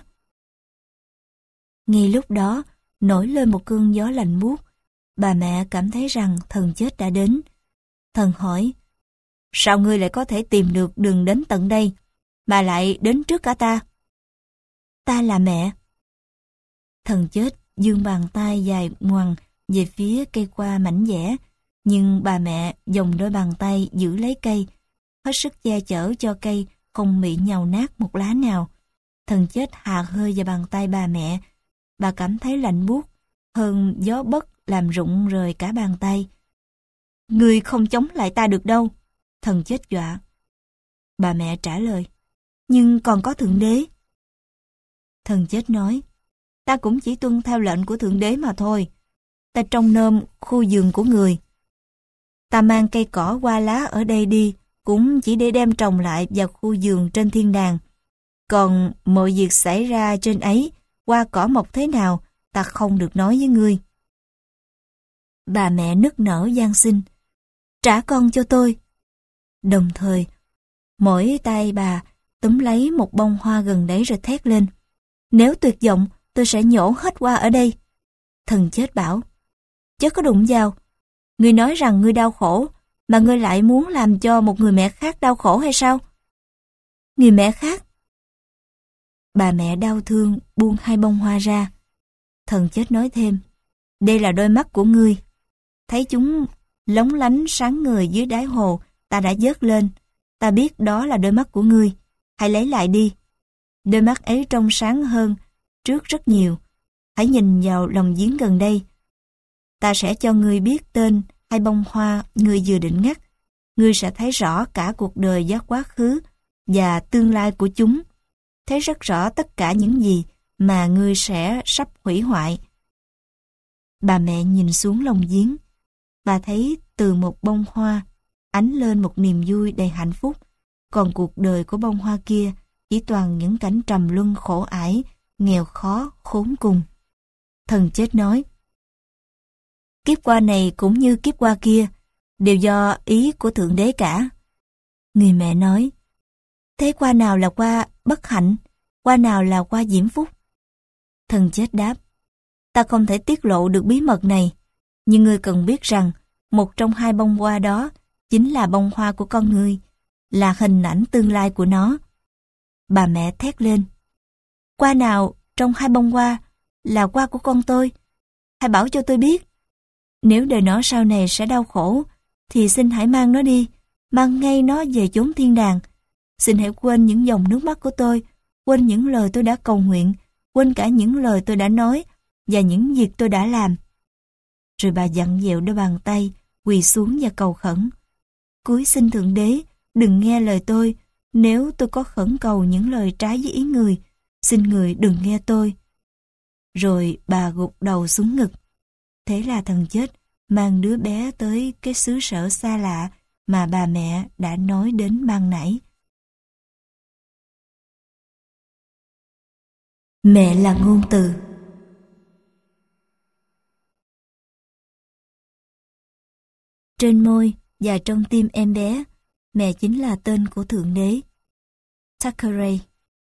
Ngay lúc đó, nổi lên một cơn gió lạnh buốt. Bà mẹ cảm thấy rằng thần chết đã đến. Thần hỏi, sao ngươi lại có thể tìm được đường đến tận đây, mà lại đến trước cả ta? Ta là mẹ. Thần chết giương bàn tay dài ngoằng về phía cây qua mảnh dẻ, nhưng bà mẹ dòng đôi bàn tay giữ lấy cây, hết sức che chở cho cây không bị nhàu nát một lá nào. Thần chết hà hơi vào bàn tay bà mẹ. Bà cảm thấy lạnh buốt hơn gió bấc làm rụng rời cả bàn tay. Ngươi không chống lại ta được đâu, thần chết dọa. Bà mẹ trả lời, nhưng còn có Thượng Đế. Thần chết nói, ta cũng chỉ tuân theo lệnh của Thượng Đế mà thôi. Ta trông nom khu vườn của người. Ta mang cây cỏ hoa lá ở đây đi, cũng chỉ để đem trồng lại vào khu vườn trên thiên đàng. Còn mọi việc xảy ra trên ấy, hoa cỏ mọc thế nào, ta không được nói với ngươi. Bà mẹ nức nở van xin, trả con cho tôi. Đồng thời, mỗi tay bà túm lấy một bông hoa gần đấy rồi thét lên, nếu tuyệt vọng, tôi sẽ nhổ hết hoa ở đây. Thần chết bảo, chớ có đụng vào. Ngươi nói rằng ngươi đau khổ, mà ngươi lại muốn làm cho một người mẹ khác đau khổ hay sao? Người mẹ khác? Bà mẹ đau thương buông hai bông hoa ra. Thần chết nói thêm, đây là đôi mắt của ngươi. Thấy chúng lóng lánh sáng ngời dưới đáy hồ, ta đã vớt lên. Ta biết đó là đôi mắt của ngươi. Hãy lấy lại đi. Đôi mắt ấy trong sáng hơn trước rất nhiều. Hãy nhìn vào lòng giếng gần đây. Ta sẽ cho ngươi biết tên hai bông hoa ngươi vừa định ngắt. Ngươi sẽ thấy rõ cả cuộc đời và quá khứ và tương lai của chúng. Thấy rất rõ tất cả những gì mà ngươi sẽ sắp hủy hoại. Bà mẹ nhìn xuống lòng giếng. Bà thấy từ một bông hoa ánh lên một niềm vui đầy hạnh phúc. Còn cuộc đời của bông hoa kia chỉ toàn những cảnh trầm luân khổ ải, nghèo khó, khốn cùng. Thần chết nói, kiếp qua này cũng như kiếp qua kia, đều do ý của Thượng Đế cả. Người mẹ nói, thế qua nào là qua bất hạnh, qua nào là qua diễm phúc? Thần chết đáp, ta không thể tiết lộ được bí mật này, nhưng ngươi cần biết rằng một trong hai bông hoa đó chính là bông hoa của con ngươi, là hình ảnh tương lai của nó. Bà mẹ thét lên, qua nào trong hai bông hoa là hoa của con tôi? Hãy bảo cho tôi biết. Nếu đời nó sau này sẽ đau khổ, thì xin hãy mang nó đi, mang ngay nó về chốn thiên đàng. Xin hãy quên những dòng nước mắt của tôi, quên những lời tôi đã cầu nguyện, quên cả những lời tôi đã nói và những việc tôi đã làm. Rồi bà dặn dẹo đôi bàn tay, quỳ xuống và cầu khẩn. Cúi xin Thượng Đế, đừng nghe lời tôi, nếu tôi có khẩn cầu những lời trái với ý người, xin người đừng nghe tôi. Rồi bà gục đầu xuống ngực. Thế là thần chết mang đứa bé tới cái xứ sở xa lạ mà bà mẹ đã nói đến ban nãy. Mẹ là ngôn từ. Trên môi và trong tim em bé, mẹ chính là tên của Thượng Đế. Thackeray.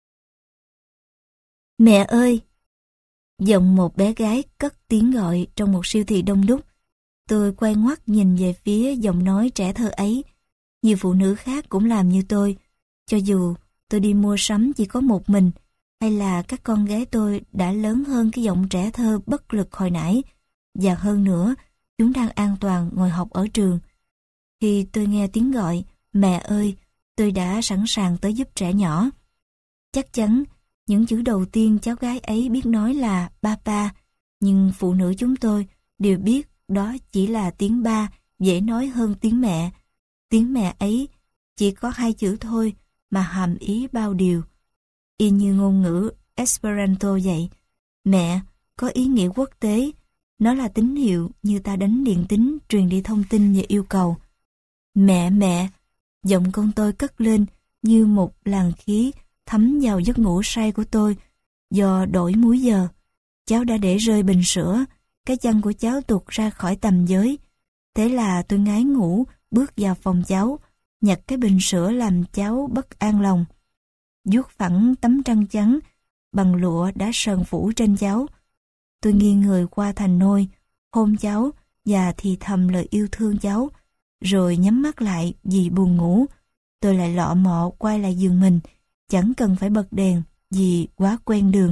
Mẹ ơi! Giọng một bé gái cất tiếng gọi trong một siêu thị đông đúc. Tôi quay ngoắt nhìn về phía giọng nói trẻ thơ ấy. Nhiều phụ nữ khác cũng làm như tôi. Cho dù tôi đi mua sắm chỉ có một mình, hay là các con gái tôi đã lớn hơn cái giọng trẻ thơ bất lực hồi nãy, và hơn nữa, chúng đang an toàn ngồi học ở trường. Khi tôi nghe tiếng gọi, mẹ ơi, tôi đã sẵn sàng tới giúp trẻ nhỏ. Chắc chắn, những chữ đầu tiên cháu gái ấy biết nói là papa, nhưng phụ nữ chúng tôi đều biết đó chỉ là tiếng ba, dễ nói hơn tiếng mẹ. Tiếng mẹ ấy chỉ có hai chữ thôi mà hàm ý bao điều. Y như ngôn ngữ Esperanto vậy. Mẹ có ý nghĩa quốc tế, nó là tín hiệu như ta đánh điện tín truyền đi thông tin và yêu cầu. Mẹ mẹ, giọng con tôi cất lên như một làn khí thấm vào giấc ngủ say của tôi do đổi múi giờ. Cháu đã để rơi bình sữa, cái chân của cháu tuột ra khỏi tầm giới. Thế là tôi ngái ngủ bước vào phòng cháu, nhặt cái bình sữa làm cháu bất an lòng. Vuốt phẳng tấm trăng trắng bằng lụa đã sờn phủ trên cháu. Tôi nghiêng người qua thành nôi, hôn cháu và thì thầm lời yêu thương cháu, rồi nhắm mắt lại vì buồn ngủ. Tôi lại lọ mọ quay lại giường mình, chẳng cần phải bật đèn vì quá quen đường.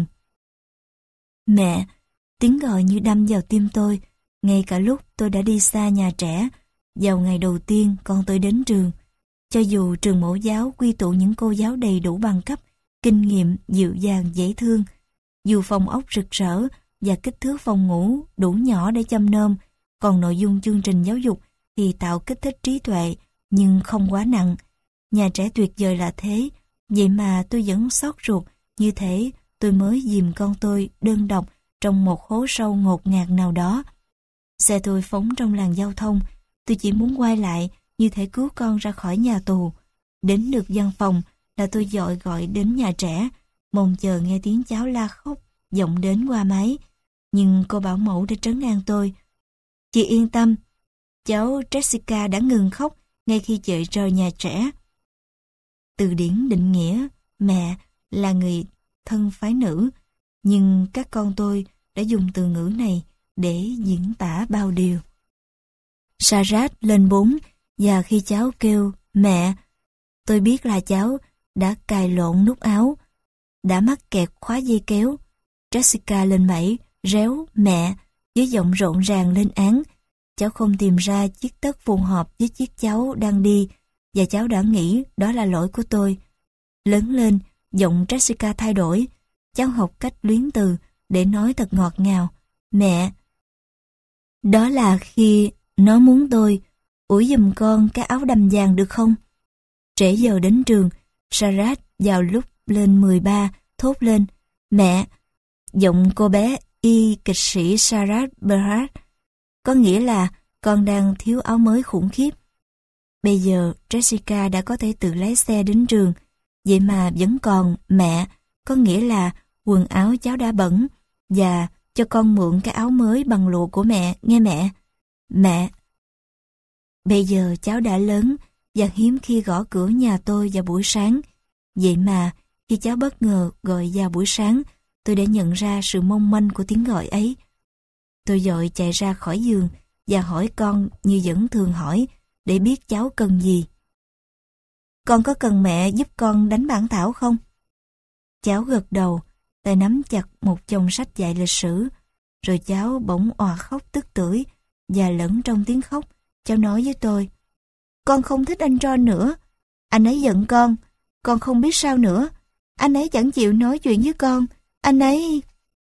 Mẹ, tiếng gọi như đâm vào tim tôi, ngay cả lúc tôi đã đi xa nhà trẻ, vào ngày đầu tiên con tôi đến trường. Cho dù trường mẫu giáo quy tụ những cô giáo đầy đủ bằng cấp, kinh nghiệm, dịu dàng, dễ thương, dù phòng ốc rực rỡ và kích thước phòng ngủ đủ nhỏ để chăm nom, còn nội dung chương trình giáo dục thì tạo kích thích trí tuệ, nhưng không quá nặng. Nhà trẻ tuyệt vời là thế, vậy mà tôi vẫn xót ruột, như thế tôi mới dìm con tôi đơn độc trong một hố sâu ngột ngạt nào đó. Xe tôi phóng trong làn giao thông, tôi chỉ muốn quay lại như thể cứu con ra khỏi nhà tù. Đến được văn phòng là tôi vội gọi đến nhà trẻ, mong chờ nghe tiếng cháu la khóc vọng đến qua máy. Nhưng cô bảo mẫu đã trấn an tôi. Chị yên tâm, cháu Jessica đã ngừng khóc ngay khi chị rời nhà trẻ. Từ điển định nghĩa mẹ là người thân phái nữ, nhưng các con tôi đã dùng từ ngữ này để diễn tả bao điều. Sarah lên bốn, và khi cháu kêu mẹ, tôi biết là cháu đã cài lộn nút áo, đã mắc kẹt khóa dây kéo. Jessica lên bảy, réo mẹ với giọng rộn ràng lên án. Cháu không tìm ra chiếc tất phù hợp với chiếc cháu đang đi, và cháu đã nghĩ đó là lỗi của tôi. Lớn lên, giọng Jessica thay đổi. Cháu học cách luyến từ để nói thật ngọt ngào. Mẹ. Đó là khi nó muốn tôi ủi giùm con cái áo đầm vàng được không? Trễ giờ đến trường, Sarah vào lúc lên mười ba thốt lên. Mẹ. Giọng cô bé y kịch sĩ Sarah Bernhardt, có nghĩa là con đang thiếu áo mới khủng khiếp. Bây giờ Jessica đã có thể tự lái xe đến trường, vậy mà vẫn còn mẹ, có nghĩa là quần áo cháu đã bẩn, và cho con mượn cái áo mới bằng lụa của mẹ, nghe mẹ. Mẹ. Bây giờ cháu đã lớn và hiếm khi gõ cửa nhà tôi vào buổi sáng, vậy mà khi cháu bất ngờ gọi vào buổi sáng, tôi đã nhận ra sự mong manh của tiếng gọi ấy. Tôi vội chạy ra khỏi giường và hỏi con như vẫn thường hỏi, để biết cháu cần gì. Con có cần mẹ giúp con đánh bản thảo không? Cháu gật đầu, tay nắm chặt một chồng sách dạy lịch sử, rồi cháu bỗng òa khóc tức tưởi, và lẫn trong tiếng khóc, cháu nói với tôi, con không thích anh John nữa, anh ấy giận con, con không biết sao nữa, anh ấy chẳng chịu nói chuyện với con, anh ấy...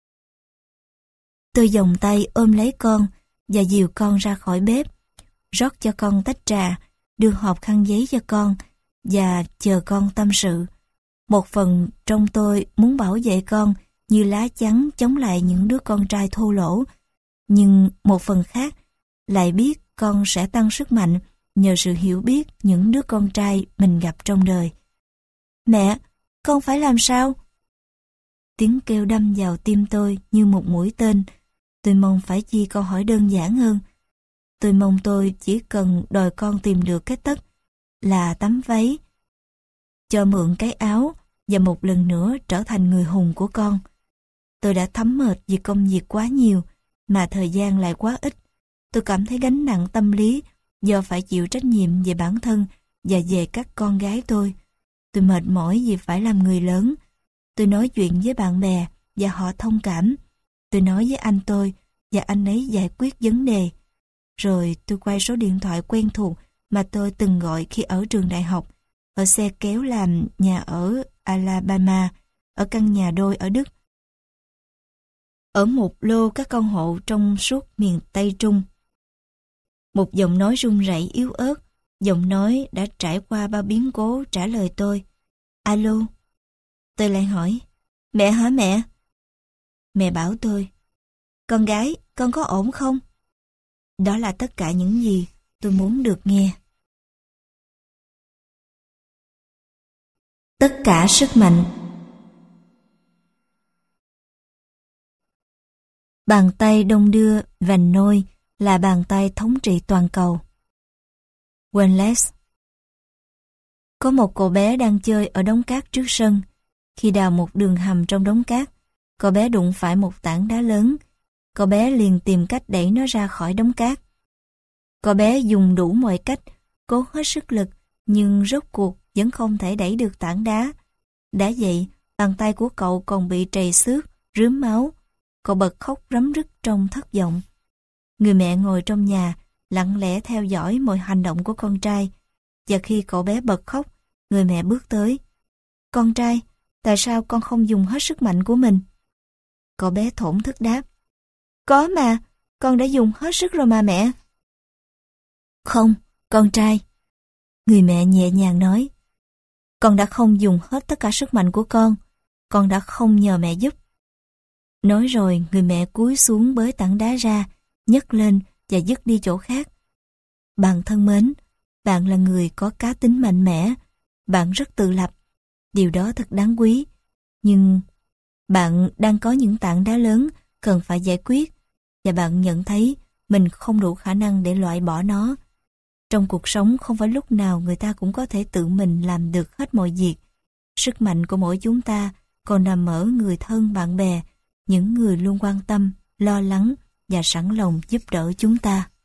Tôi vòng tay ôm lấy con và dìu con ra khỏi bếp, rót cho con tách trà, đưa hộp khăn giấy cho con và chờ con tâm sự. Một phần trong tôi muốn bảo vệ con như lá chắn chống lại những đứa con trai thô lỗ, nhưng một phần khác lại biết con sẽ tăng sức mạnh nhờ sự hiểu biết những đứa con trai mình gặp trong đời. Mẹ, con phải làm sao? Tiếng kêu đâm vào tim tôi như một mũi tên. Tôi mong phải chi câu hỏi đơn giản hơn. Tôi mong tôi chỉ cần đòi con tìm được cái tất là tấm váy, cho mượn cái áo và một lần nữa trở thành người hùng của con. Tôi đã thấm mệt vì công việc quá nhiều mà thời gian lại quá ít. Tôi cảm thấy gánh nặng tâm lý do phải chịu trách nhiệm về bản thân và về các con gái tôi. Tôi mệt mỏi vì phải làm người lớn. Tôi nói chuyện với bạn bè và họ thông cảm. Tôi nói với anh tôi, và anh ấy giải quyết vấn đề. Rồi tôi quay số điện thoại quen thuộc mà tôi từng gọi khi ở trường đại học, ở xe kéo làm nhà ở Alabama, ở căn nhà đôi ở Đức, ở một lô các con hộ trong suốt miền Tây Trung. Một giọng nói run rẩy yếu ớt, giọng nói đã trải qua bao biến cố trả lời tôi. Alo. Tôi lại hỏi, mẹ hả mẹ? Mẹ bảo tôi, con gái, con có ổn không? Đó là tất cả những gì tôi muốn được nghe. Tất cả sức mạnh. Bàn tay đông đưa vành nôi là bàn tay thống trị toàn cầu. Wallace. Có một cậu bé đang chơi ở đống cát trước sân. Khi đào một đường hầm trong đống cát, cậu bé đụng phải một tảng đá lớn. Cậu bé liền tìm cách đẩy nó ra khỏi đống cát. Cậu bé dùng đủ mọi cách, cố hết sức lực, nhưng rốt cuộc vẫn không thể đẩy được tảng đá. Đã vậy, bàn tay của cậu còn bị trầy xước, rướm máu. Cậu bật khóc rấm rứt trong thất vọng. Người mẹ ngồi trong nhà, lặng lẽ theo dõi mọi hành động của con trai. Và khi cậu bé bật khóc, người mẹ bước tới. Con trai, tại sao con không dùng hết sức mạnh của mình? Cậu bé thổn thức đáp. Có mà, con đã dùng hết sức rồi mà mẹ. Không, con trai. Người mẹ nhẹ nhàng nói. Con đã không dùng hết tất cả sức mạnh của con. Con đã không nhờ mẹ giúp. Nói rồi, người mẹ cúi xuống bới tảng đá ra, nhấc lên và dứt đi chỗ khác. Bạn thân mến, bạn là người có cá tính mạnh mẽ. Bạn rất tự lập. Điều đó thật đáng quý. Nhưng bạn đang có những tảng đá lớn cần phải giải quyết, và bạn nhận thấy mình không đủ khả năng để loại bỏ nó. Trong cuộc sống không phải lúc nào người ta cũng có thể tự mình làm được hết mọi việc. Sức mạnh của mỗi chúng ta còn nằm ở người thân bạn bè, những người luôn quan tâm, lo lắng và sẵn lòng giúp đỡ chúng ta.